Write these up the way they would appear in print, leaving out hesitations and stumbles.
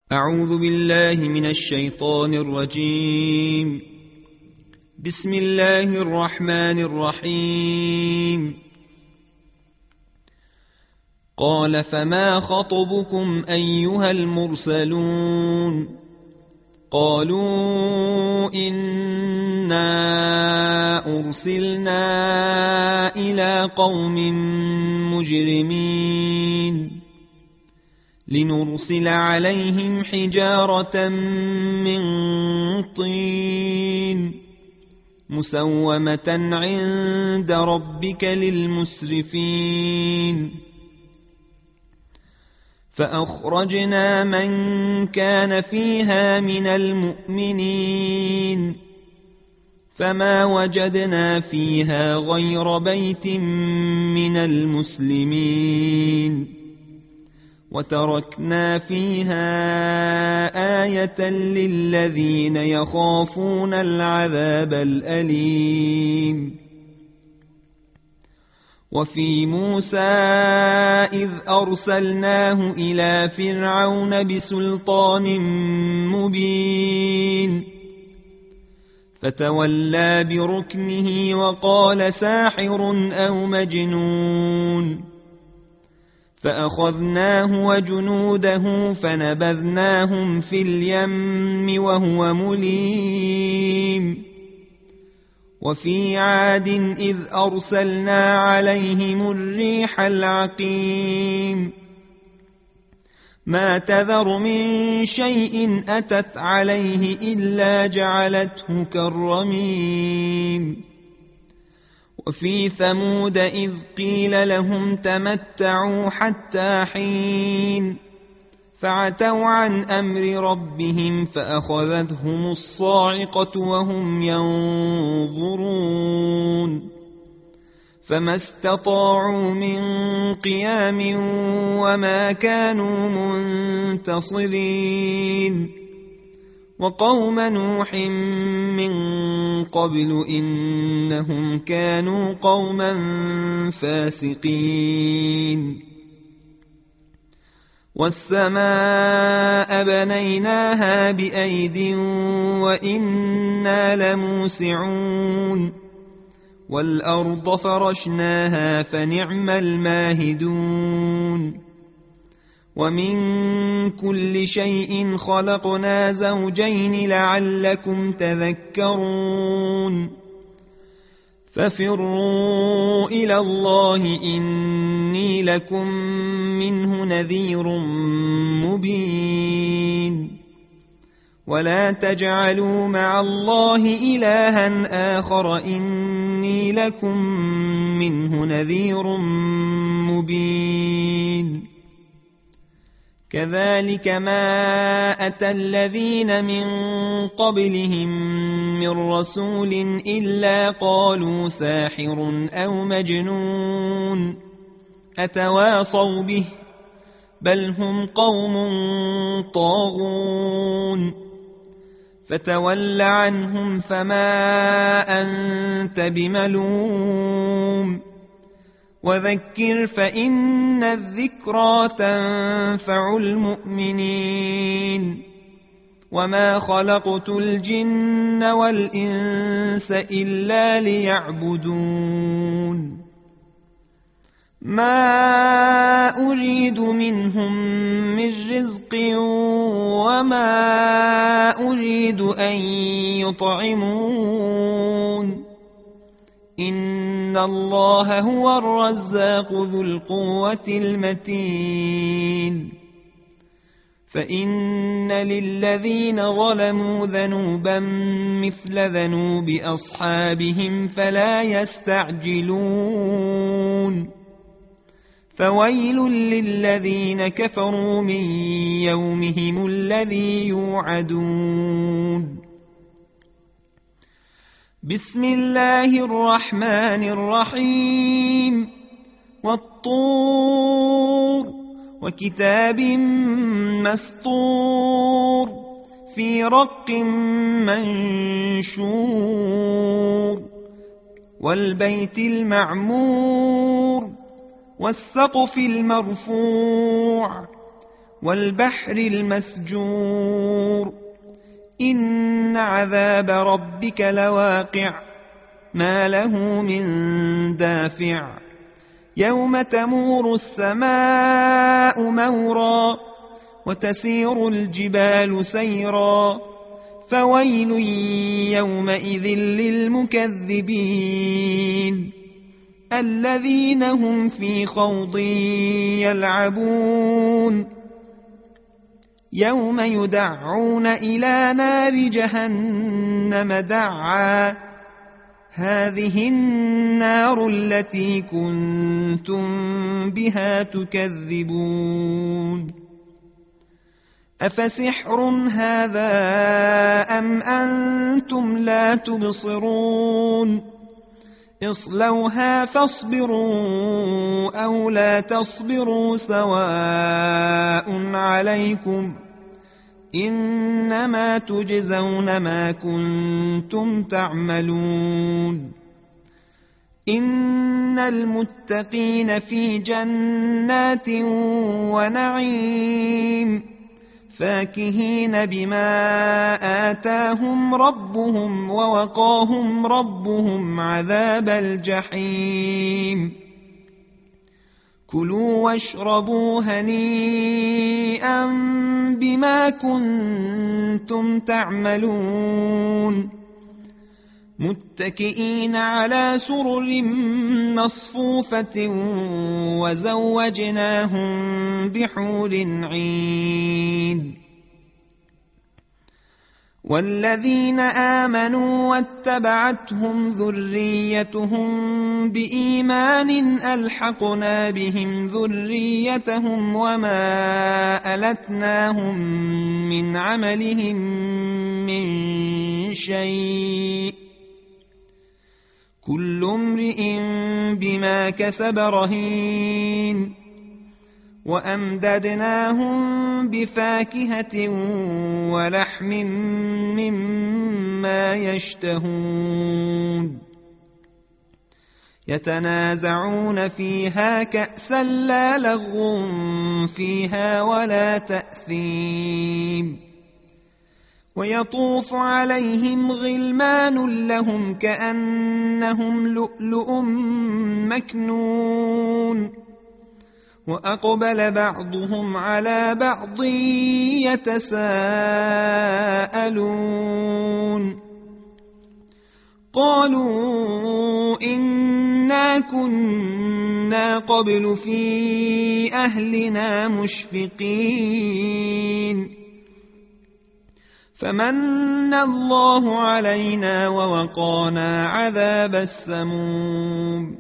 أعوذ بالله من الشيطان الرجيم. بسم الله الرحمن الرحيم. قال فما خطبكم أيها المرسلون؟ قالوا إنا أرسلنا إلى قوم مجرمين لنرسل عليهم حجارة من طين مسومة عند ربك للمسرفين. فأخرجنا من كان فيها من المؤمنين فما وجدنا فيها غير بيت من المسلمين وتركنا فيها آية للذين يخافون العذاب الأليم. وفي موسى إذ أرسلناه إلى فرعون بسلطان مبين فتولى بركنه وقال ساحر أو مجنون فأخذناه وجنوده فنبذناهم في اليم وهو مليم. وفي عاد إذ أرسلنا عليهم الريح العقيم ما تذر من شيء أتت عليه إلا جعلته كالرميم. وفي ثمود إذ قيل لهم تمتعوا حتى حين فعتوا عن أمر ربهم فأخذتهم الصاعقة وهم ينظرون فما استطاعوا من قيام وما كانوا منتصرين. وقوم نوح من قبل إنهم كانوا قوما فاسقين. والسماء بنيناها بأيد وإنا لموسعون والأرض فرشناها فنعم الماهدون. ومن كل شيء خلقنا زوجين لعلكم تذكرون. ففروا إلى الله إني لكم منه نذير مبين. ولا تجعلوا مع الله إلها آخر إني لكم منه نذير مبين. كذلك ما أتى الذين من قبلهم من رسول إلا قالوا ساحر أو مجنون أتواصوا به بل هم قوم طاغون. فتول عنهم فما أنت بملوم وذكر فإن الذكرى تنفع المؤمنين. وما خلقت الجن والإنس إلا ليعبدون. ما أريد منهم من رزق وما أريد أن يطعمون إن الله هو الرزاق ذو القوة المتين. فإن للذين ظلموا ذنوبا مثل ذنوب أصحابهم فلا يستعجلون. فويل للذين كفروا من يومهم الذي يوعدون. بسم الله الرحمن الرحيم. والطور وكتاب مسطور في رق منشور والبيت المعمور والسقف المرفوع والبحر المسجور إن عذاب ربك لواقع ما له من دافع يوم تمور السماء مورا وتسير الجبال سيرا فويل يومئذ للمكذبين الذين هم في خوض يلعبون يوم يدعون إلى نار جهنم دعا هذه النار التي كنتم بها تكذبون أفسحر هذا أم أنتم لا تبصرون اصلوها فاصبروا أو لا تصبروا سواء عليكم إنما تجزون ما كنتم تعملون إن المتقين في جنات ونعيم فاكهين بما آتاهم ربهم ووقاهم ربهم عذاب الجحيم كلوا واشربوا هنيئا بما كنتم تعملون متكئين على سرر مصفوفة وزوجناهم بحور عين والذين آمنوا واتبعتهم ذريتهم بإيمان ألحقنا بهم ذريتهم وما ألتناهم من عملهم من شيء كل امرئ بما كسب رهين وأمددناهم بفاكهة ولحم مما يشتهون يتنازعون فيها كأسا لا لغو فيها ولا تأثيم ويطوف عليهم غلمان لهم كأنهم لؤلؤ مكنون وأقبل بعضهم على بعض يتساءلون قالوا إنا كنا قبل في أهلنا مشفقين فمن الله علينا ووقانا عذاب السموم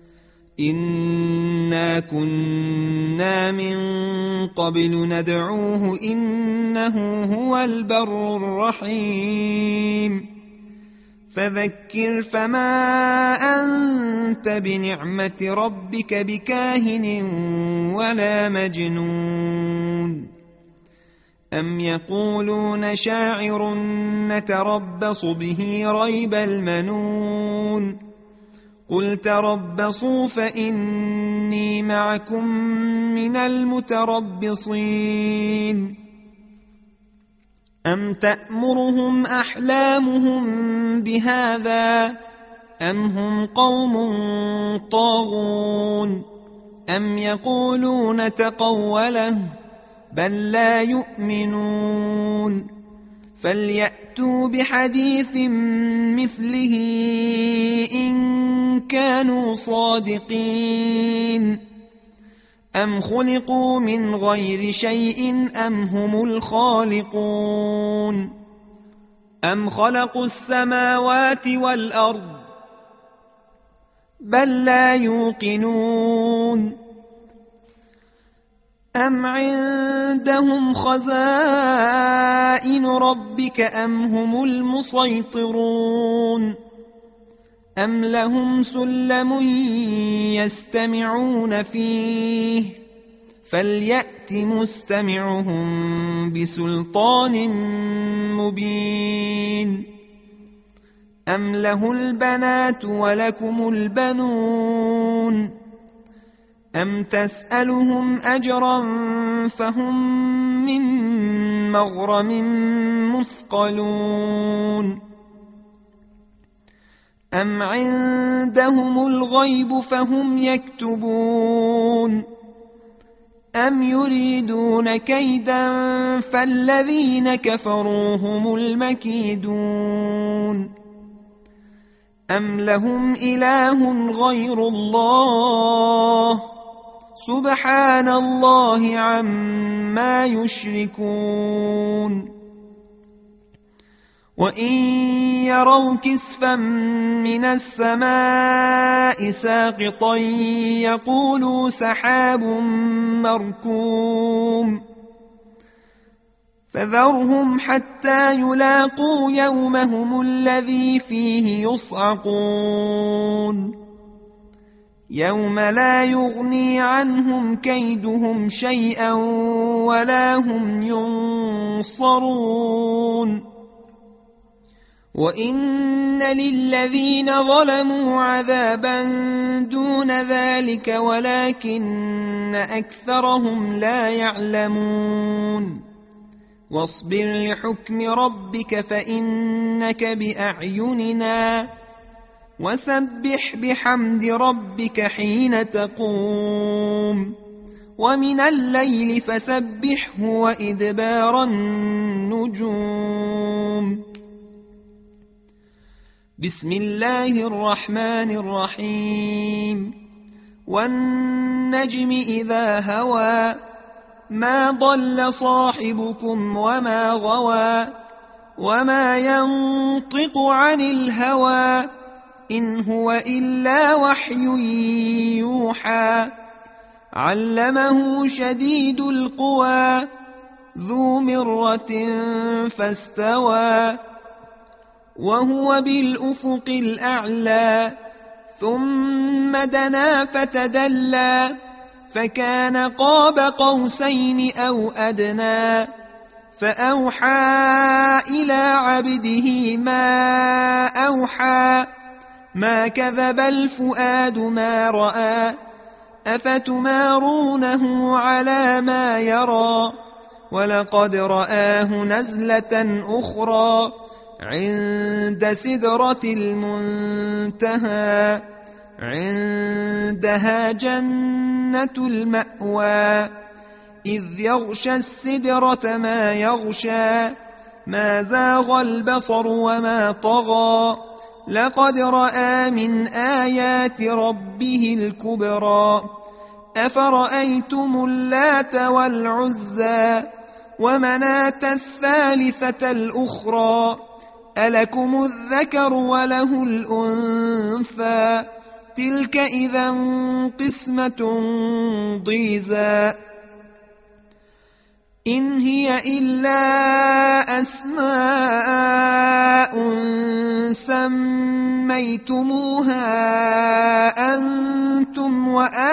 إنا كنا من قبل ندعوه إنه هو البر الرحيم فذكر فما أنت بنعمة ربك بكاهن ولا مجنون أم يقولون شاعر نتربص به ريب المنون قل تربصوا فإني معكم من المتربصين أم تأمرهم أحلامهم بهذا أم هم قوم طاغون أم يقولون تقوله بل لا يؤمنون فليأتوا بحديث مثله إن كانوا صادقين أم خلقوا من غير شيء أم هم الخالقون أم خلقوا السماوات والأرض بل لا يوقنون أم عندهم خزائن ربك أم هم المسيطرون أم لهم سلم يستمعون فيه فليأت مستمعهم بسلطان مبين أم له البنات ولكم البنون أم تسألهم أجرا فهم من مغرم مثقلون أم عندهم الغيب فهم يكتبون أم يريدون كيدا فالذين كفروا هم المكيدون أم لهم إله غير الله سبحان الله عما يشركون وإن يروا كسفا من السماء ساقطا يقولوا سحاب مركوم فذرهم حتى يلاقوا يومهم الذي فيه يصعقون يوم لا يغني عنهم كيدهم شيئا ولا هم ينصرون وإن للذين ظلموا عذابا دون ذلك ولكن أكثرهم لا يعلمون واصبر لحكم ربك فإنك بأعيننا وسبح بحمد ربك حين تقوم ومن الليل فسبحه وإدبار النجوم بسم الله الرحمن الرحيم والنجم إذا هوى ما ضل صاحبكم وما غوى وما ينطق عن الهوى إن هو إلا وحي يوحى علمه شديد القوى ذو مرة فاستوى وهو بالأفق الأعلى ثم دنا فتدلى فكان قاب قوسين أو أدنى فأوحى إلى عبده ما أوحى ما كذب الفؤاد ما رأى أفتمارونه على ما يرى ولقد رآه نزلة أخرى عند سدرة المنتهى عندها جنة المأوى إذ يغشى السدرة ما يغشى ما زاغ البصر وما طغى لقد رأى من آيات ربه الكبرى أفرأيتم اللات والعزى ومناة الثالثة الأخرى ألكم الذكر وله الأنثى تلك إذا قسمة ضيزى إن هي إلا أسماء سميتموها أنتم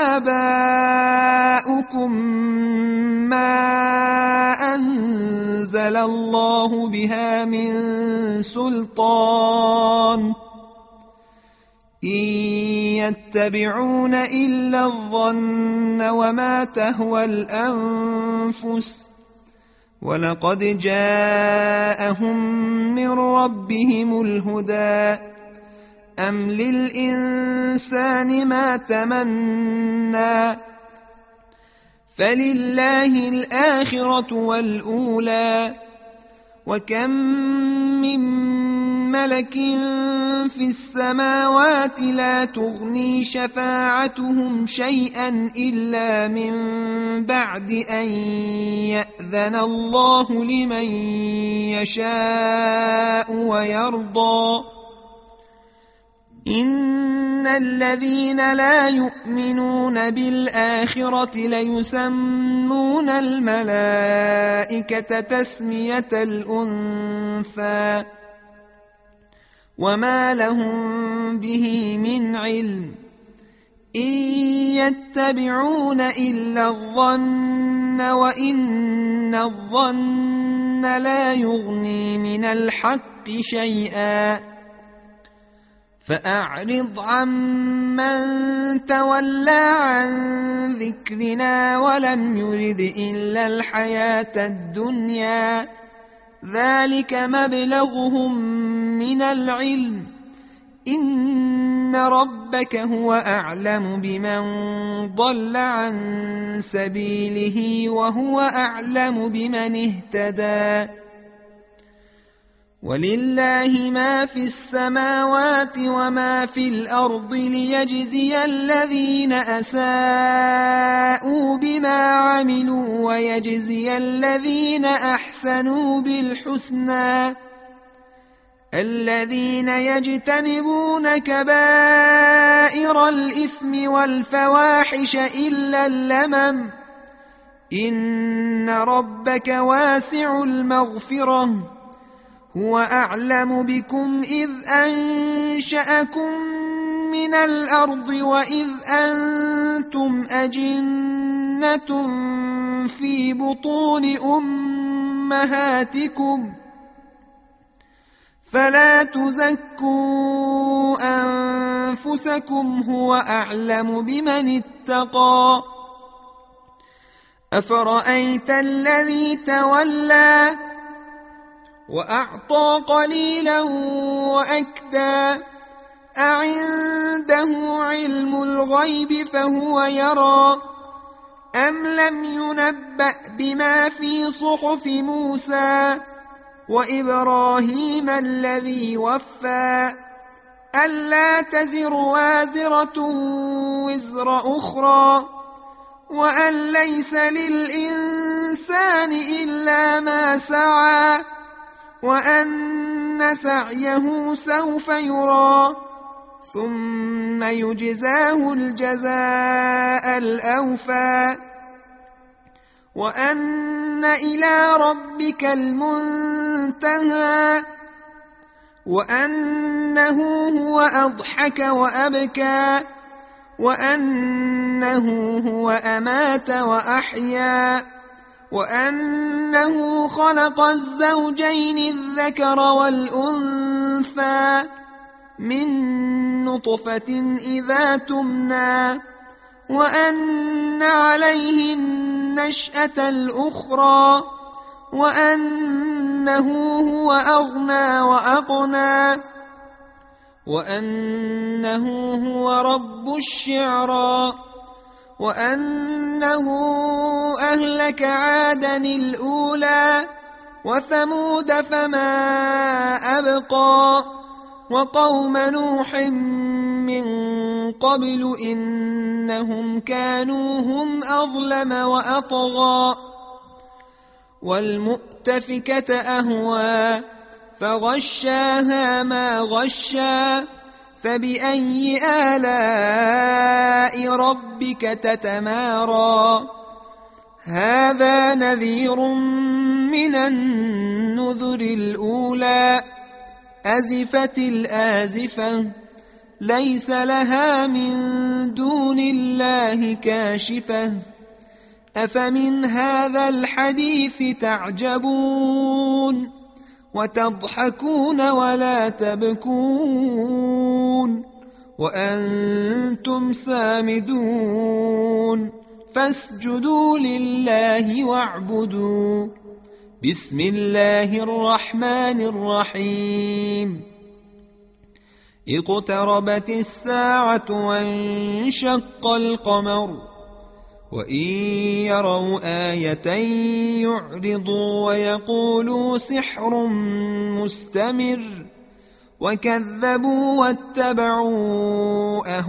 وآباؤكم ما أنزل الله بها من سلطان إن يتبعون إلا الظن وما تهوى الأنفس ولقد جاءهم من ربهم الهدى أم للإنسان ما تمنى فلله الآخرة والأولى وكم من ملك في السماوات لا تغني شفاعتهم شيئا إلا من بعد أن يأذن الله لمن يشاء ويرضى إن الذين لا يؤمنون بالآخرة ليسمون الملائكة تسمية الأنثى وما لهم به من علم إن يتبعون إلا الظن وإن الظن لا يغني من الحق شيئا فأعرض عمن تولى عن ذكرنا ولم يرد إلا الحياة الدنيا ذلك مبلغهم من العلم إن ربك هو أعلم بمن ضل عن سبيله وهو أعلم بمن اهتدى ولله ما في السماوات وما في الأرض ليجزي الذين أساءوا بما عملوا ويجزي الذين أحسنوا بالحسنى الذين يجتنبون كبائر الإثم والفواحش إلا اللمم إن ربك واسع المغفرة هو أعلم بكم إذ أنشأكم من الأرض وإذ أنتم أجنة في بطون أمهاتكم فلا تزكوا أنفسكم هو أعلم بمن اتقى أفرأيت الذي تولى وأعطى قليلا وأكدى أعنده علم الغيب فهو يرى أم لم ينبأ بما في صحف موسى وإبراهيم الذي وفى ألا تزر وازرة وزر أخرى وأن ليس للإنسان إلا ما سعى وأن سعيه سوف يرى ثم يجزاه الجزاء الأوفى وأن إلى ربك المنتهى وأنه هو أضحك وأبكى وأنه هو أمات وأحيا وأنه خلق الزوجين الذكر والأنثى من نطفة إذا تمنى وأن عليه النشأة الأخرى وأنه هو أغنى وأقنى وأنه هو رب الشعرى وأنه أهلك عادا الأولى وثمود فما أبقى وقوم نوح من قبل إنهم كانوا هم أظلم وأطغى والمؤتفكة أهوى فغشاها ما غشى فبأي آلاء ربك تتمارى هذا نذير من النذر الأولى أزفت الآزفة ليس لها من دون الله كاشفة أفمن هذا الحديث تعجبون وتضحكون ولا تبكون وأنتم سامدون فاسجدوا لله واعبدوا بسم الله الرحمن الرحيم اقتربت الساعة وانشق القمر وإن يروا آية يعرضوا ويقولوا سحر مستمر وكذبوا واتبعوا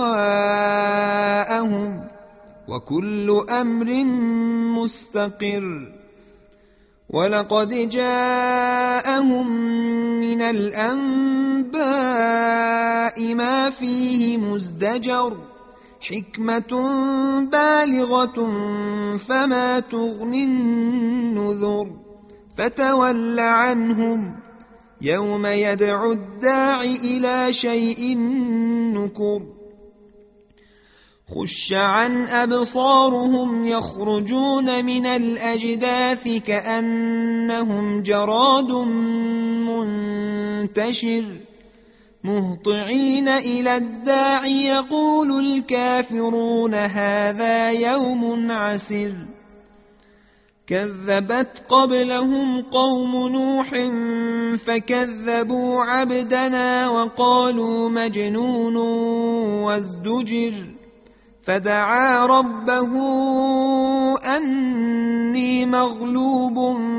أهواءهم وكل أمر مستقر ولقد جاءهم من الأنباء ما فيه مزدجر حكمة بالغة فما تغني النذر فتول عنهم يوم يدعو الداع إلى شيء نكر خش عن أبصارهم يخرجون من الأجداث كأنهم جراد منتشر مهطعين إلى الداع يقول الكافرون هذا يوم عسر كذبت قبلهم قوم نوح فكذبوا عبدنا وقالوا مجنون وازدجر فدعا ربه أني مغلوب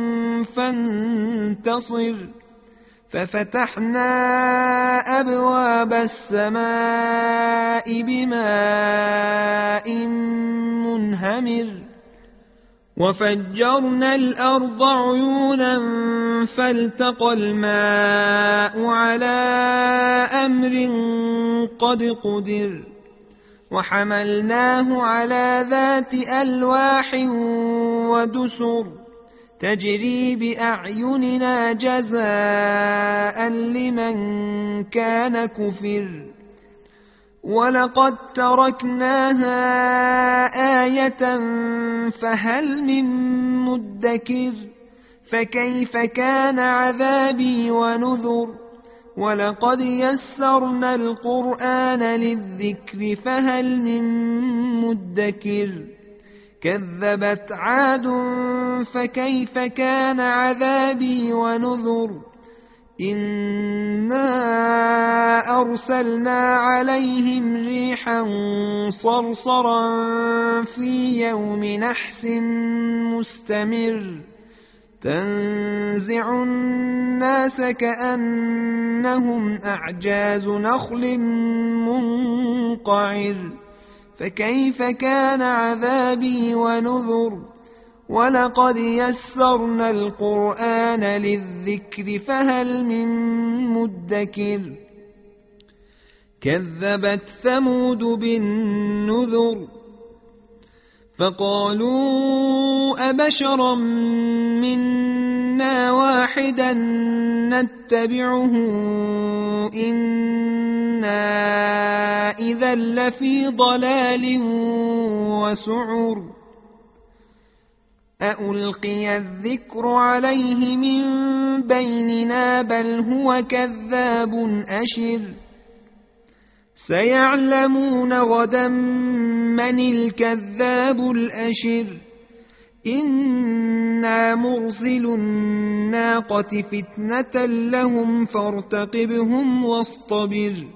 فانتصر ففتحنا أبواب السماء بماء منهمر وفجرنا الأرض عيونا فالتقى الماء على أمر قد قدر وحملناه على ذات ألواح ودسر تجري بأعيننا جزاء لمن كان كفر ولقد تركناها آية فهل من مدكر فكيف كان عذابي ونذر ولقد يسرنا القرآن للذكر فهل من مدكر كذبت عاد فكيف كان عذابي ونذر إنا أرسلنا عليهم ريحا صرصرا في يوم نحس مستمر تنزع الناس كأنهم أعجاز نخل منقعر فكيف كان عذابي ونذر ولقد يسرنا القرآن للذكر فهل من مدكر كذبت ثمود بالنذر فقالوا أبشرا منا واحدا نتبعه إنا إذا لفي ضلال وسعر أألقي الذكر عليه من بيننا بل هو كذاب أشر سيعلمون غدا من الكذاب الأشر إنا مرسل الناقة فتنة لهم فارتقبهم واصطبر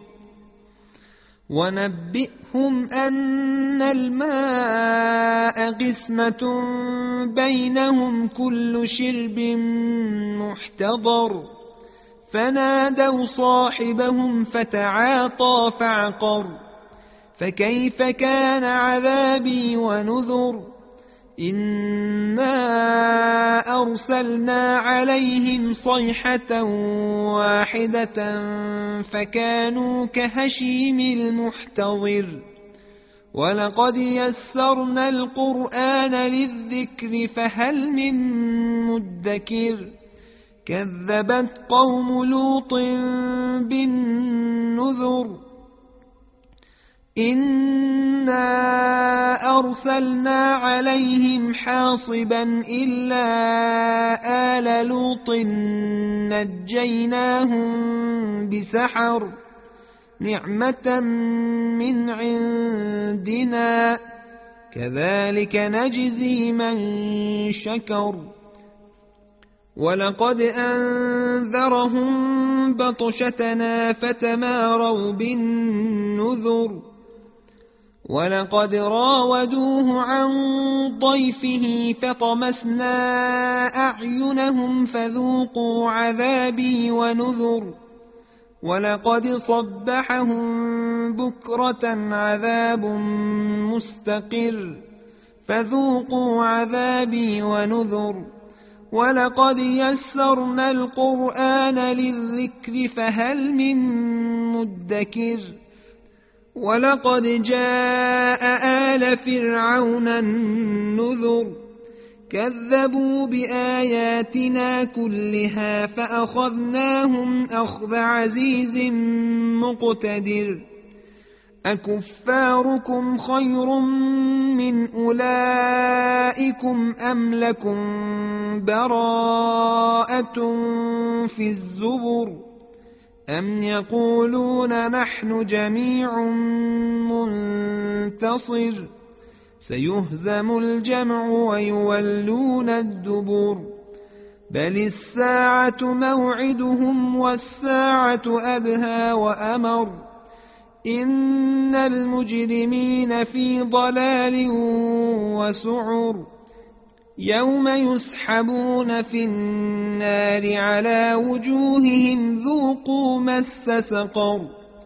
ونبئهم أن الماء قسمة بينهم كل شرب محتضر فنادوا صاحبهم فتعاطى فعقر فكيف كان عذابي ونذر إنا أرسلنا عليهم صيحة واحدة فكانوا كهشيم المحتضر ولقد يسرنا القرآن للذكر فهل من مدكر كذبت قوم لوط بالنذر إنا أرسلنا عليهم حاصبا إلا آل لوط نجيناهم بسحر نعمة من عندنا كذلك نجزي من شكر ولقد أنذرهم بطشتنا فتماروا بالنذر ولقد راودوه عن ضيفه فطمسنا أعينهم فذوقوا عذابي ونذر ولقد صبحهم بكرة عذاب مستقر فذوقوا عذابي ونذر ولقد يسرنا القرآن للذكر فهل من مدكر ولقد جاء آل فرعون النذر كذبوا بآياتنا كلها فأخذناهم أخذ عزيز مقتدر أكفاركم خير من أولئكم أم لكم براءة في الزبر أم يقولون نحن جميع منتصر سيهزم الجمع ويولون الدبر بل الساعة موعدهم والساعة أدهى وأمر إن المجرمين في ضلال وسعر يوم يسحبون في النار على وجوههم ذوقوا مس سقر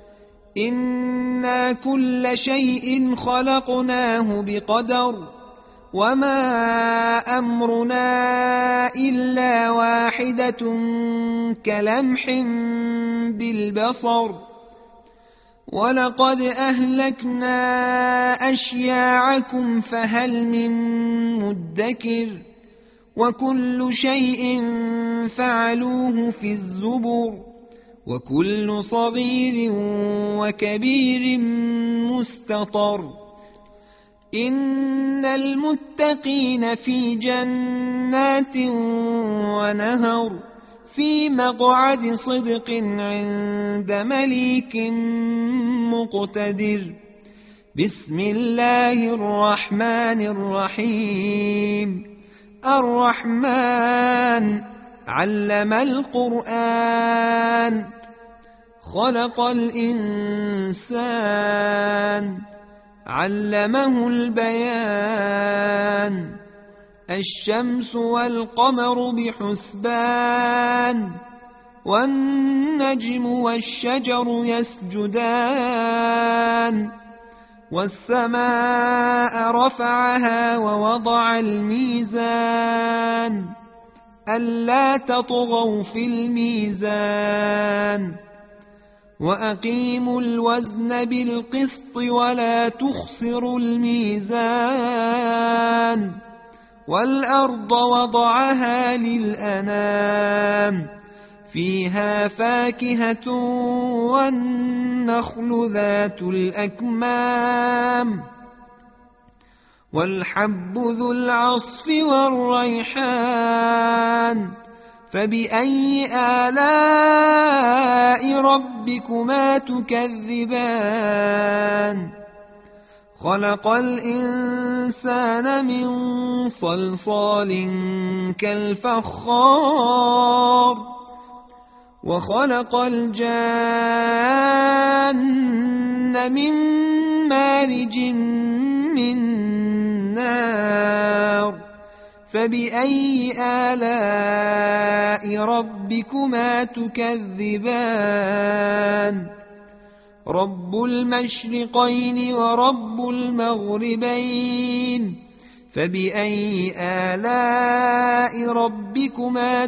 إنا كل شيء خلقناه بقدر وما أمرنا إلا واحدة كلمح بالبصر ولقد أهلكنا أشياعكم فهل من مدكر وكل شيء فعلوه في الزبر وكل صغير وكبير مستطر إن المتقين في جنات ونهر في مقعد صدق عند مليك مقتدر بسم الله الرحمن الرحيم الرحمن علم القرآن خلق الإنسان علمه البيان الشمس والقمر بحسبان والنجم والشجر يسجدان والسماء رفعها ووضع الميزان ألا تطغوا في الميزان وأقيموا الوزن بالقسط ولا تخسروا الميزان والأرض وضعها للأنام فيها فاكهة والنخل ذات الأكمام والحب ذو العصف والريحان فبأي آلاء ربكما تكذبان خلق الإنسان من صلصال كالفخار وخلق الجان من مارج من نار فبأي آلاء ربكما تكذبان رب المشرقين ورب المغربين فبأي آلاء ربكما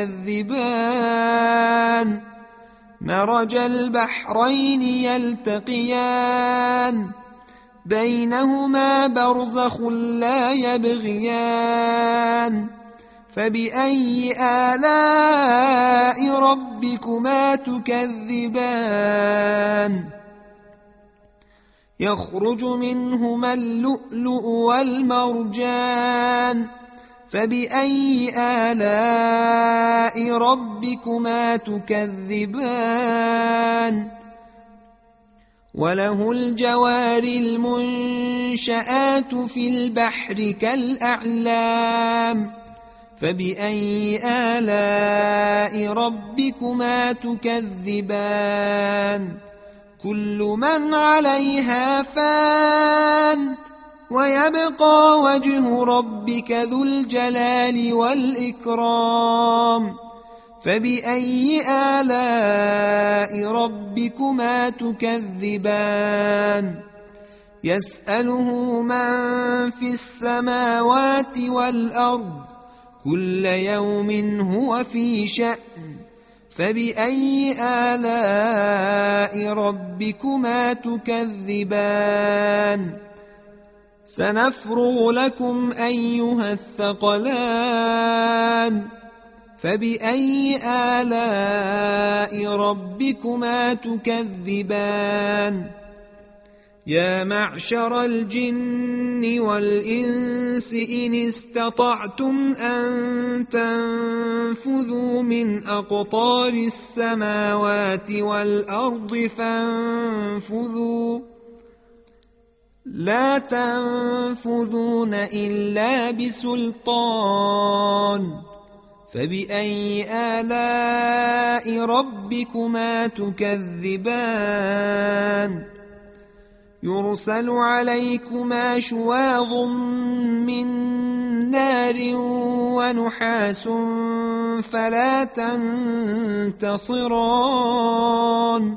تكذبان مرج البحرين يلتقيان بينهما برزخ لا يبغيان فبأي آلاء ربكما تكذبان يخرج منهما اللؤلؤ والمرجان فبأي آلاء ربكما تكذبان وله الجوار المنشآت في البحر كالأعلام فبأي آلاء ربكما تكذبان كل من عليها فان ويبقى وجه ربك ذو الجلال والإكرام فبأي آلاء ربكما تكذبان يسأله من في السماوات والأرض كل يوم هو في شأن فبأي آلاء ربكما تكذبان سنفرغ لكم أيها الثقلان فبأي آلاء ربكما تكذبان يا معشر الجن والإنس إن استطعتم أن تنفذوا من أقطار السماوات والأرض فانفذوا لا تنفذون إلا بسلطان فبأي آلاء ربكما تكذبان يرسل عليكما شواظ من نار ونحاس فلا تنتصران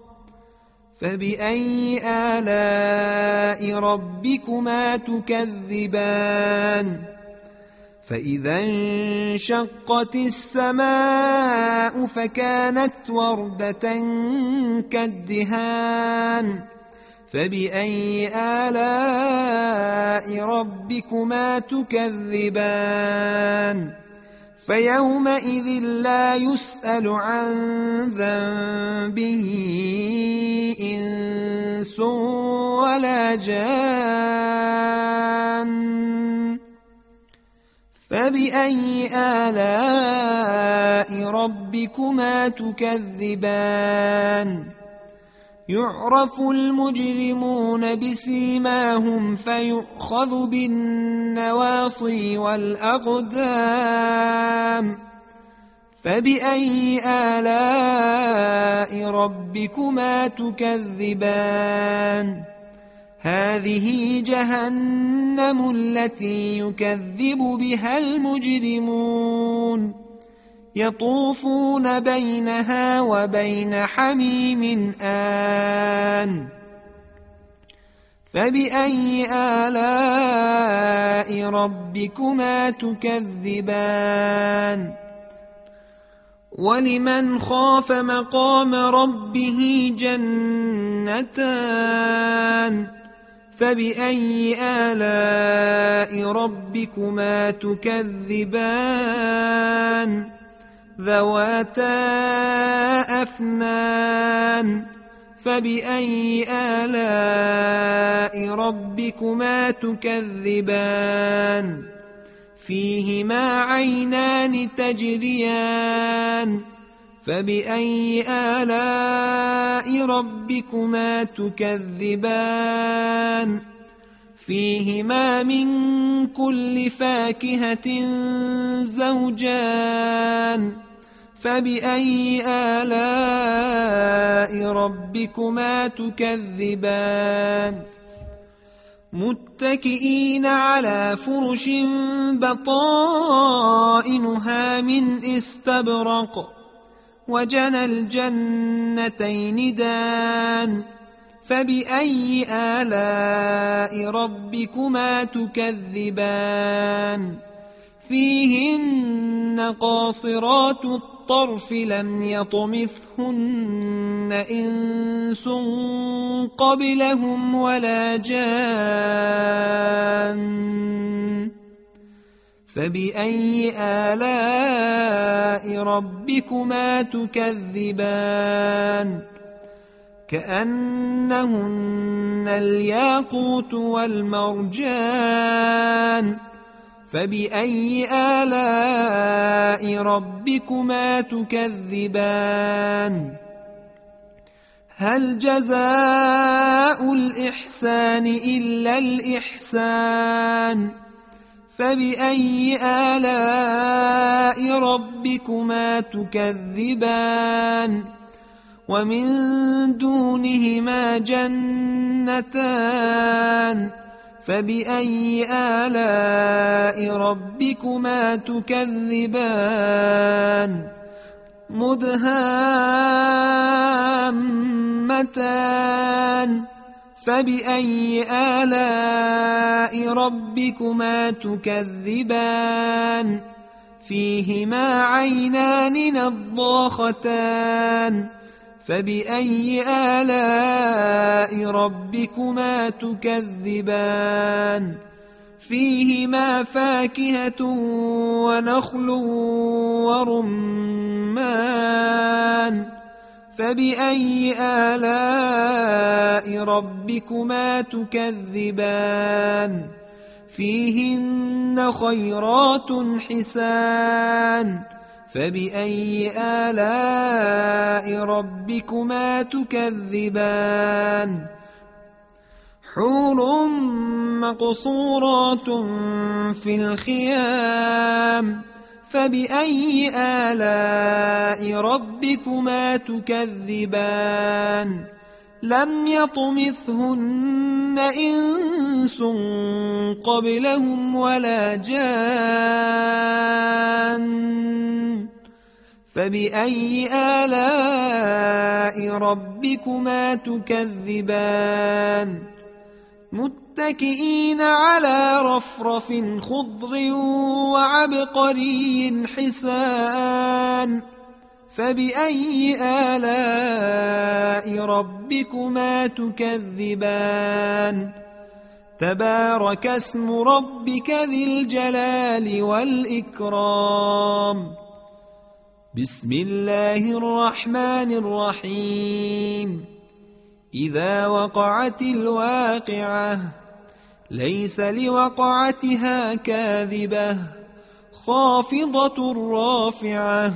فبأي آلاء ربكما تكذبان فإذا انشقت السماء فكانت وردة كالدهان فبأي آلاء ربكما تكذبان فيومئذ لا يسأل عن ذنبه إنس ولا جان فبأي آلاء ربكما تكذبان يعرف المجرمون بسيماهم فيؤخذ بالنواصي والأقدام فبأي آلاء ربكما تكذبان هذه جهنم التي يكذب بها المجرمون يطوفون بينها وبين حميم آن فبأي آلاء ربكما تكذبان ولمن خاف مقام ربه جنتان فبأي آلاء ربكما تكذبان ذواتا أفنان فبأي آلاء ربكما تكذبان فيهما عينان تجريان فبأي آلاء ربكما تكذبان فيهما من كل فاكهة زوجان فبأي آلاء ربكما تكذبان متكئين على فرش بطائنها من استبرق وجنى الجنتين دان فبأي آلاء ربكما تكذبان فيهن قاصرات الطرف لم يطمثهن إنس قبلهم ولا جان فبأي آلاء ربكما تكذبان كأنهن الياقوت والمرجان فبأي آلاء ربكما تكذبان هل جزاء الإحسان إلا الإحسان فبأي آلاء ربكما تكذبان ومن دونهما جنتان فبأي آلاء ربكما تكذبان مدهامتان فبأي آلاء ربكما تكذبان فيهما عينان نضاختان فبأي آلاء ربكما تكذبان فيهما فاكهة ونخل ورمان فبأي آلاء ربكما تكذبان فيهن خيرات حسان فبأي آلاء ربكما تكذبان حور مقصورات في الخيام فبأي آلاء ربكما تكذبان لم يطمثهن إنس قبلهم ولا جان فبأي آلاء ربكما تكذبان متكئين على رفرف خضر وعبقري حسان فبأي آلاء ربكما تكذبان تبارك اسم ربك ذي الجلال والإكرام بسم الله الرحمن الرحيم إذا وقعت الواقعة ليس لوقعتها كاذبة خافضة رافعة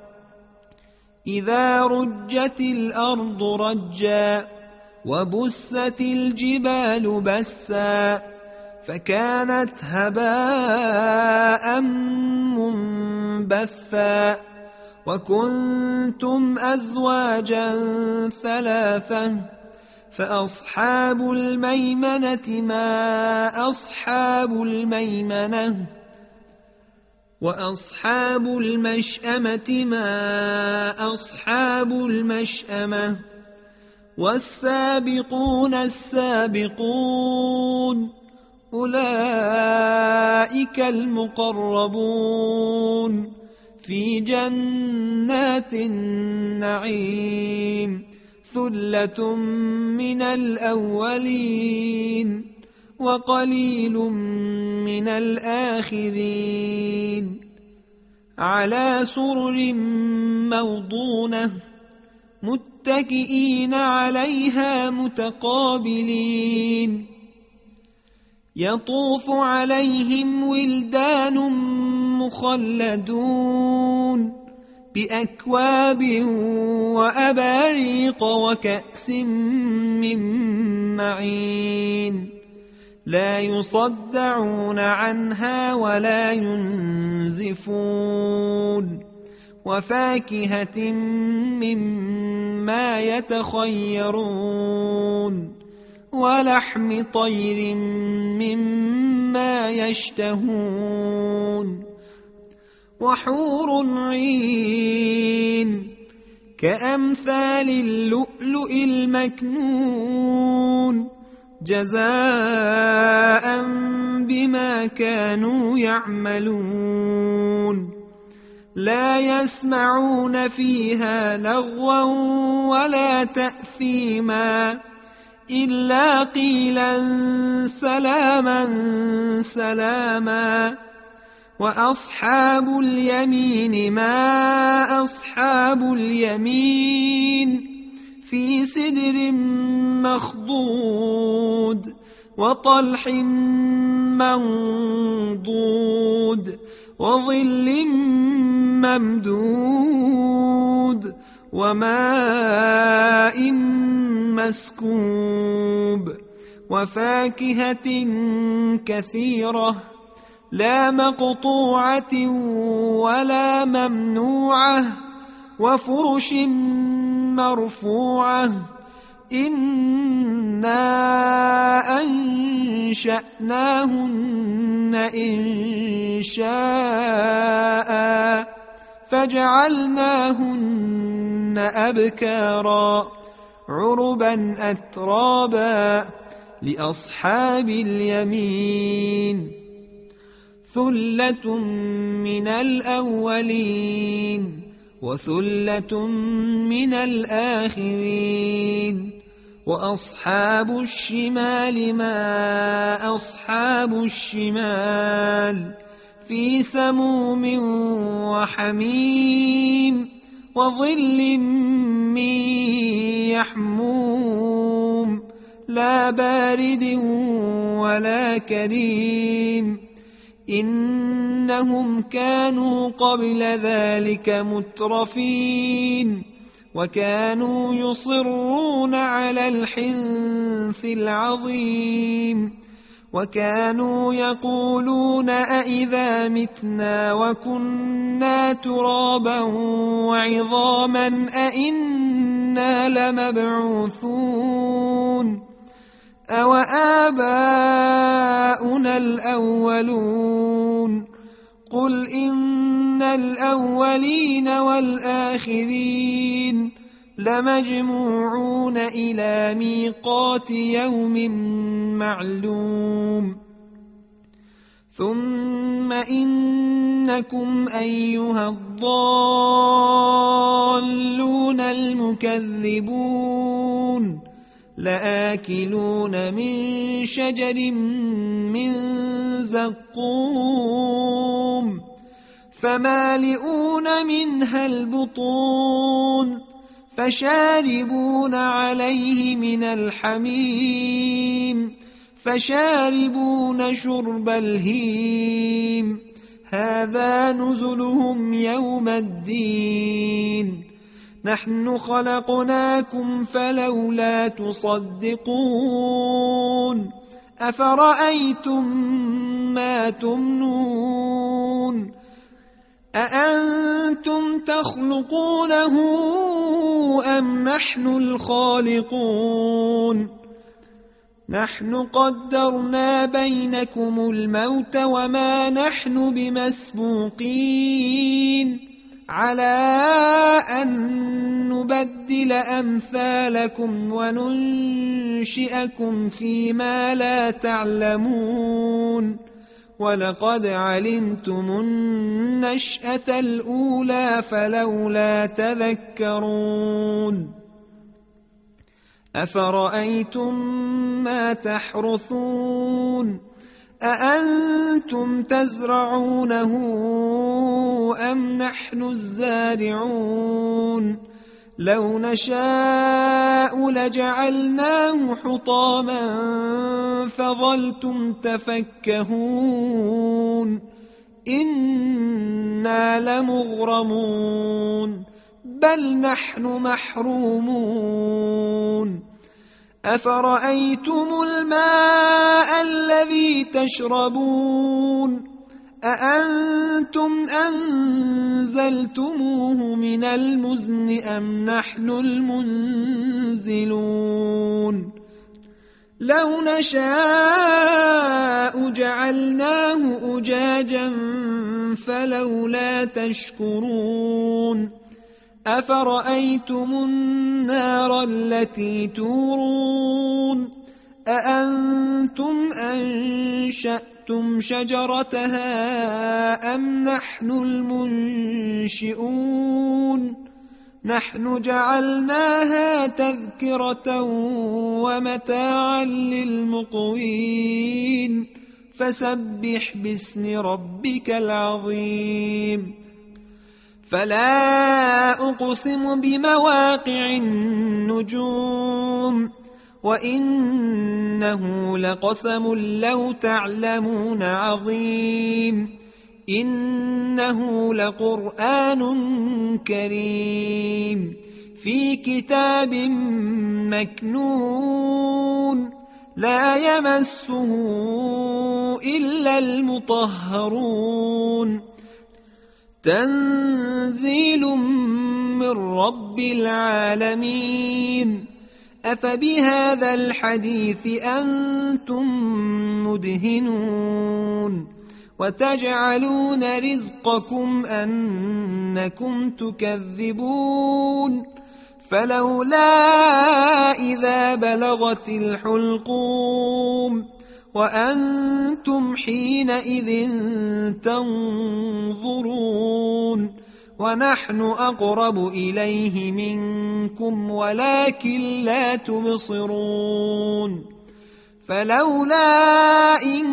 إذا رجت الأرض رجا وبست الجبال بسا فكانت هباء منبثا وكنتم أزواجا ثلاثة فأصحاب الميمنة ما أصحاب الميمنة وأصحاب المشأمة ما أصحاب المشأمة والسابقون السابقون أولئك المقربون في جنات النعيم ثلة من الأولين وقليل من الآخرين على سرر موضونة متكئين عليها متقابلين يطوف عليهم ولدان مخلدون بأكواب وأباريق وكأس من معين لا يصدعون عنها ولا ينزفون وفاكهة مما يتخيرون ولحم طير مما يشتهون وحور عين كأمثال اللؤلؤ المكنون جزاء بما كانوا يعملون لا يسمعون فيها لغوا ولا تأثيما إلا قيلا سلاما سلاما وأصحاب اليمين ما أصحاب اليمين في سدر مخضود وطلح منضود وظل ممدود وماء مسكوب وفاكهة كثيرة لا مقطوعة ولا ممنوعة وفرش مرفوعة إنا أنشأناهن إنشاء فجعلناهن أبكارا عربا أترابا لأصحاب اليمين ثلة من الأولين وثلة من الآخرين وأصحاب الشمال ما أصحاب الشمال في سموم وحميم وظل يحموم لا بارد ولا كريم إنهم كانوا قبل ذلك مترفين وكانوا يصرون على الحنث العظيم وكانوا يقولون أئذا متنا وكنا ترابا وعظاما أئنا لمبعوثون أو آباؤنا الأولون قل إن الأولين والآخرين لمجموعون إلى ميقات يوم معلوم ثم إنكم أيها الضالون المكذبون لآكلون من شجر من زقوم فمالئون منها البطون فشاربون عليه من الحميم فشاربون شرب الهيم هذا نزلهم يوم الدين نحن خلقناكم فلولا تصدقون أفرأيتم ما تمنون أأنتم تخلقونه أم نحن الخالقون نحن قدرنا بينكم الموت وما نحن بمسبوقين على أن نبدل أمثالكم وننشئكم فيما لا تعلمون ولقد علمتم النشأة الأولى فلولا تذكرون أفرأيتم ما تحرثون أأنتم تزرعونه أم نحن الزارعون لو نشاء لجعلناه حطاما فظلتم تفكهون إنا لمغرمون بل نحن محرومون أفرأيتم الماء الذي تشربون أأنتم أنزلتموه من المزن أم نحن المنزلون لو نشاء جعلناه أجاجا فلولا تشكرون أفرأيتم النار التي تورون أأنتم أنشأتم شجرتها أم نحن المنشئون نحن جعلناها تذكرة ومتاعا للمقوين فسبح باسم ربك العظيم فلا أقسم بمواقع النجوم وإنه لقسم لو تعلمون عظيم إنه لقرآن كريم في كتاب مكنون لا يمسه إلا المطهرون تنزيل من رب العالمين أفبهذا الحديث أنتم مدهنون وتجعلون رزقكم أنكم تكذبون فلولا إذا بلغت الحلقوم وأنتم حينئذ تنظرون ونحن أقرب إليه منكم ولكن لا تبصرون فلولا إن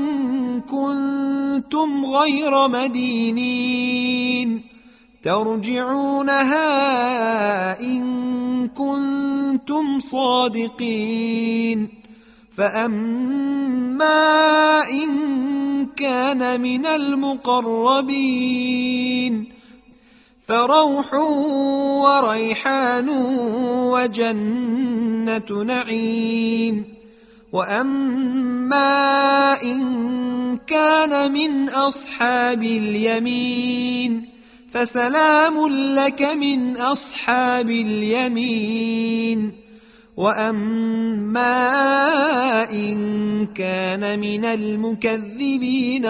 كنتم غير مدينين ترجعونها إن كنتم صادقين. فأما إن كان من المقربين فروح وريحان وجنة نعيم. وأما إن كان من أصحاب اليمين فسلام لك من أصحاب اليمين. وأما إن كان من المكذبين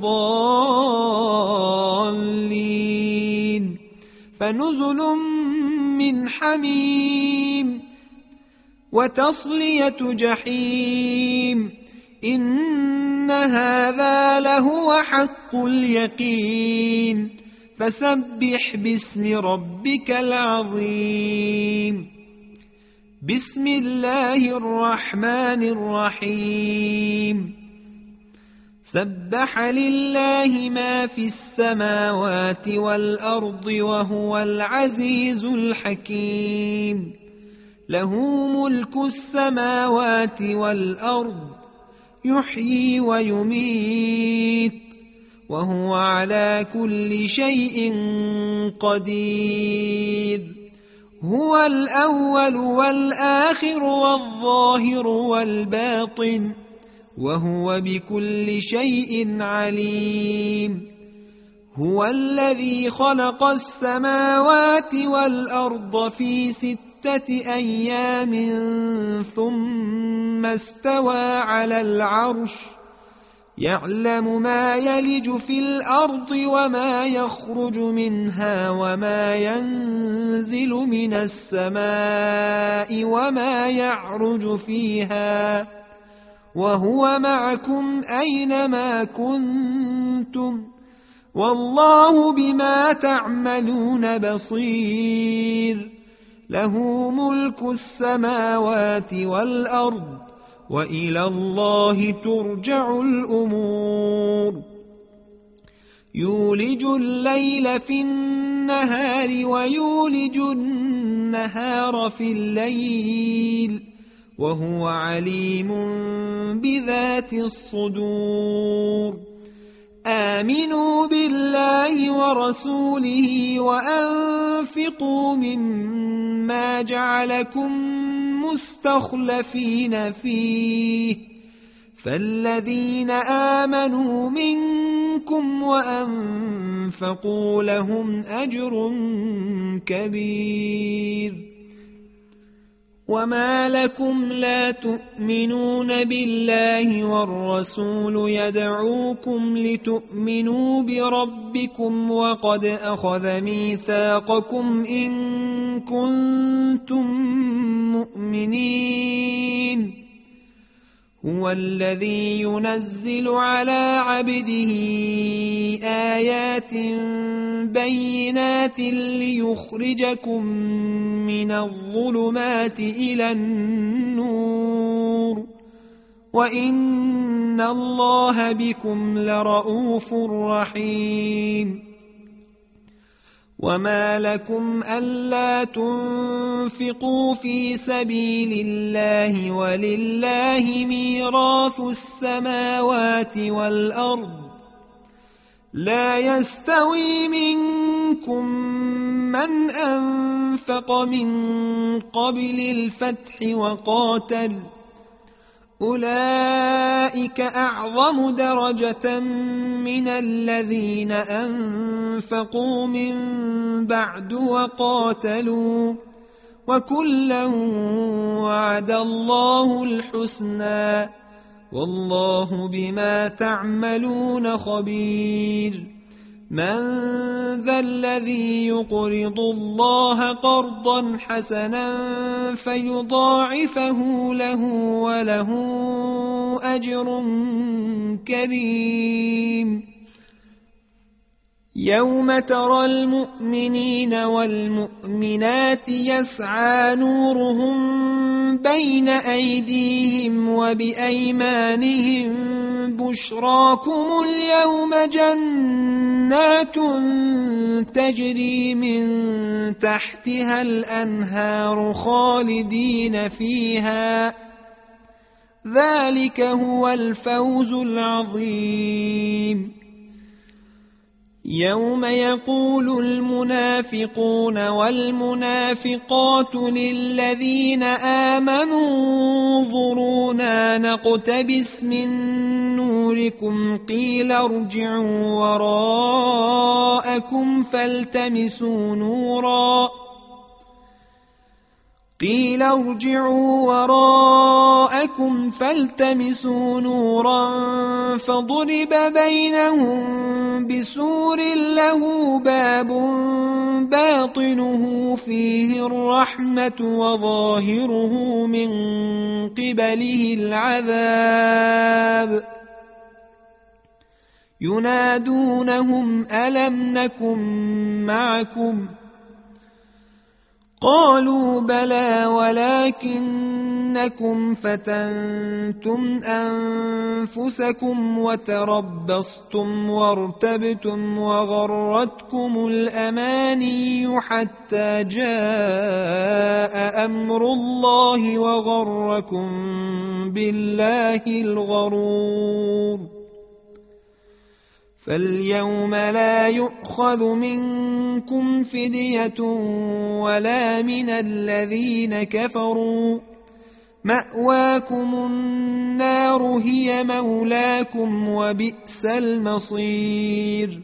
الضالين فنزل من حميم وتصلية جحيم. إن هذا لهو حق اليقين. فسبح باسم ربك العظيم. بسم الله الرحمن الرحيم. سبح لله ما في السماوات والأرض وهو العزيز الحكيم. له ملك السماوات والأرض يحيي ويميت وهو على كل شيء قدير. هو الأول والآخر والظاهر والباطن وهو بكل شيء عليم. هو الذي خلق السماوات والأرض في 6 أيام ثم استوى على العرش يعلم ما يلج في الأرض وما يخرج منها وما ينزل من السماء وما يعرج فيها وهو معكم أينما كنتم والله بما تعملون بصير. له ملك السماوات والأرض وإلى الله ترجع الأمور. يولج الليل في النهار ويولج النهار في الليل وهو عليم بذات الصدور. آمنوا بالله ورسوله وأنفقوا مما جعلكم مستخلفين فيه فالذين آمنوا منكم وأنفقوا لهم أجر كبير. وما لكم لا تؤمنون بالله والرسول يدعوكم لتؤمنوا بربكم وقد أخذ ميثاقكم إن كنتم مؤمنين. هو الذي ينزل على عبده آيات بينات ليخرجكم من الظلمات إلى النور وإن الله بكم لرؤوف رحيم. وما لكم ألا تنفقوا في سبيل الله ولله ميراث السماوات والأرض لا يستوي منكم من أنفق من قبل الفتح وقاتل أولئك أعظم درجة من الذين أنفقوا من بعد وقاتلوا وكلا وعد الله الحسنى والله بما تعملون خبير. من ذا الذي يقرض الله قرضا حسنا فيضاعفه له وله أجر كريم. يوم ترى المؤمنين والمؤمنات يسعى نورهم بين أيديهم وبأيمانهم بشراكم اليوم جنات تجري من تحتها الأنهار خالدين فيها ذلك هو الفوز العظيم. يوم يقول المنافقون والمنافقات للذين آمنوا انظرونا نقتبس من نوركم قيل ارجعوا وراءكم فالتمسوا نورا فضرب بينهم بسور له باب باطنه فيه الرحمة وظاهره من قبله العذاب ينادونهم ألم نكن معكم قالوا بلى ولكنكم فتنتم أنفسكم وتربصتم وارتبتم وغرتكم الأماني حتى جاء أمر الله وغركم بالله الغرور. فاليوم لا يؤخذ منكم فدية ولا من الذين كفروا مأواكم النار هي مولاكم وبئس المصير.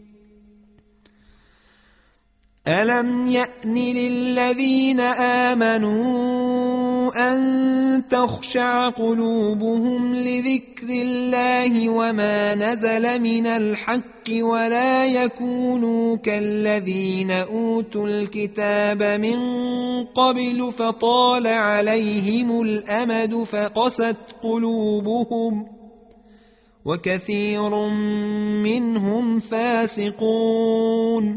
ألم يأن للذين آمنوا أن تخشع قلوبهم لذكر الله وما نزل من الحق ولا يكونوا كالذين أوتوا الكتاب من قبل فطال عليهم الأمد فقست قلوبهم وكثير منهم فاسقون.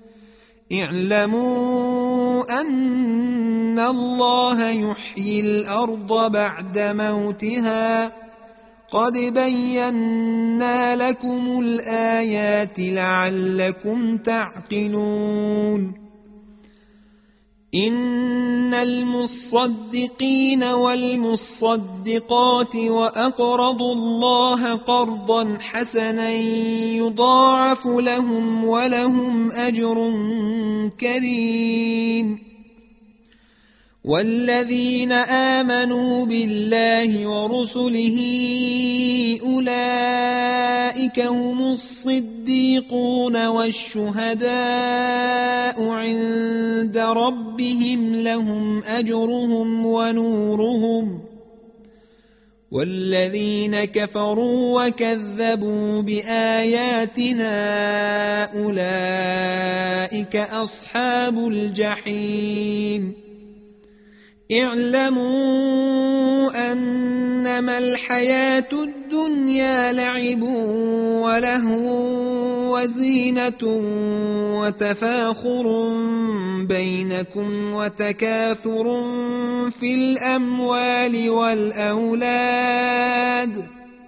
اعلموا أن الله يحيي الأرض بعد موتها قد بينا لكم الآيات لعلكم تعقلون. إن المصدقين والمصدقات وأقرضوا الله قرضا حسنا يضاعف لهم ولهم أجر كريم. والذين آمنوا بالله ورسله أولئك هم الصديقون والشهداء عند ربهم لهم أجرهم ونورهم. والذين كفروا وكذبوا بآياتنا أولئك أصحاب الجحيم. اعلموا أنما الحياة الدنيا لعب ولهو وزينة وتفاخر بينكم وتكاثر في الأموال والأولاد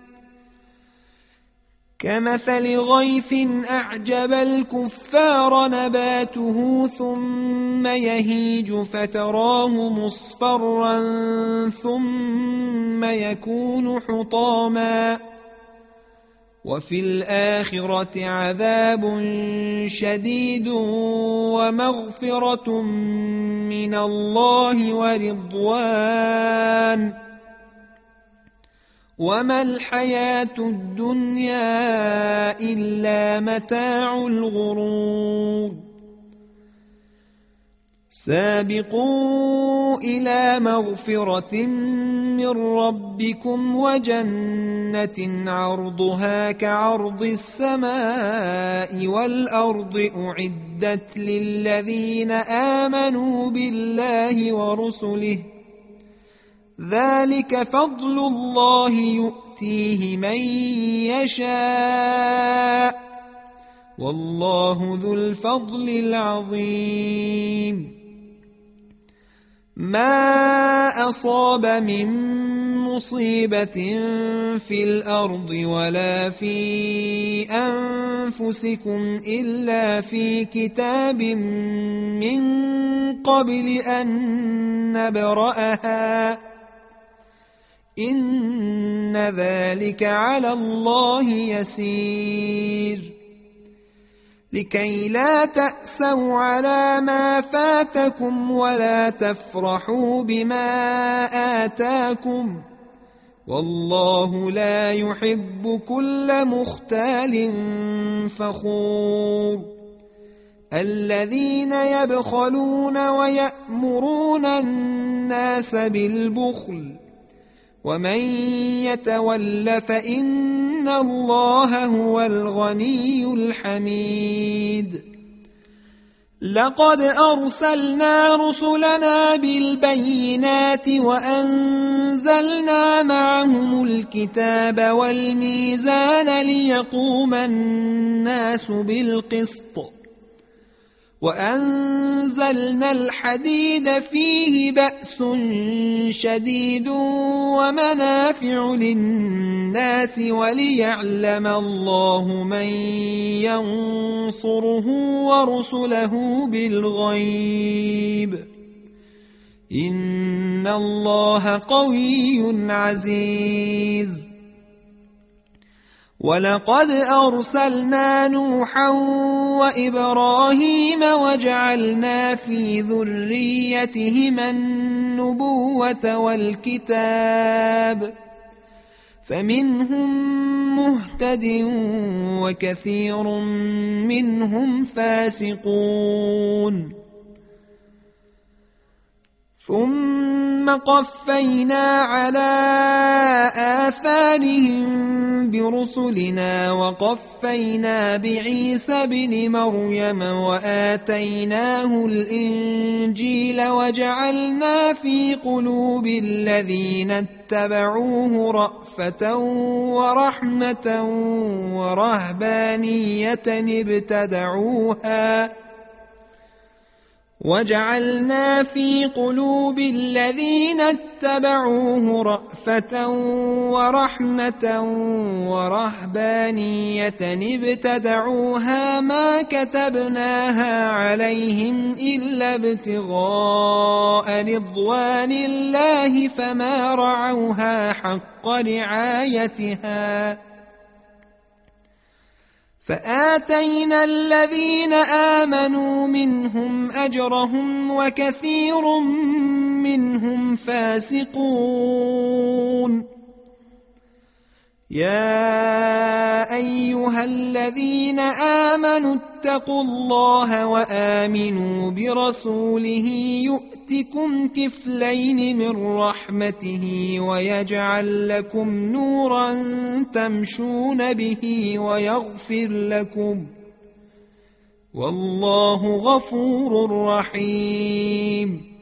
كمثل غيث أعجب الكفار نباته ثم يهيج فتراه مصفرا ثم يكون حطاما وفي الآخرة عذاب شديد ومغفرة من الله ورضوان وما الحياة الدنيا إلا متاع الغرور. سابقوا إلى مغفرة من ربكم وجنة عرضها كعرض السماء والأرض أعدت للذين آمنوا بالله ورسله ذلك فضل الله يؤتيه من يشاء والله ذو الفضل العظيم. ما أصاب من مصيبة في الأرض ولا في أنفسكم إلا في كتاب من قبل أن نبرأها إن ذلك على الله يسير. لكي لا تأسوا على ما فاتكم ولا تفرحوا بما آتاكم والله لا يحب كل مختال فخور. الذين يبخلون ويأمرون الناس بالبخل ومن يتول فإن الله هو الغني الحميد. لقد أرسلنا رسلنا بالبينات وأنزلنا معهم الكتاب والميزان ليقوم الناس بالقسط وأنزلنا الحديد فيه بأس شديد ومنافع للناس وليعلم الله من ينصره ورسله بالغيب إن الله قوي عزيز. ولقد أرسلنا نوحا وإبراهيم وجعلنا في ذريتهما النبوة والكتاب فمنهم مهتد وكثير منهم فاسقون. ثم قفينا على آثارهم برسلنا وقفينا بعيسى بن مريم وآتيناه الإنجيل وجعلنا في قلوب الذين اتبعوه رأفة ورحمة وجعلنا في قلوب الذين اتبعوه رأفة ورحمة ورهبانية ابتدعوها ما كتبناها عليهم إلا ابتغاء رضوان الله فما رعوها حق رعايتها فآتينا الذين آمنوا منهم أجرهم وكثير منهم فاسقون. يا أيها الذين آمنوا اتقوا الله وآمنوا برسوله يؤتكم كفلين من رحمته ويجعل لكم نورا تمشون به ويغفر لكم والله غفور رحيم.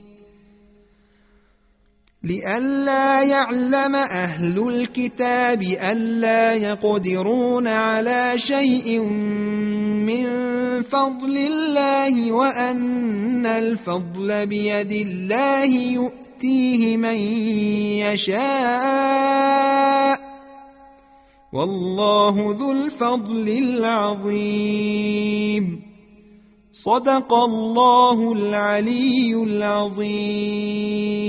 لئلا يعلم أهل الكتاب ألا يقدرون على شيء من فضل الله وأن الفضل بيد الله يؤتيه من يشاء والله ذو الفضل العظيم. صدق الله العلي العظيم.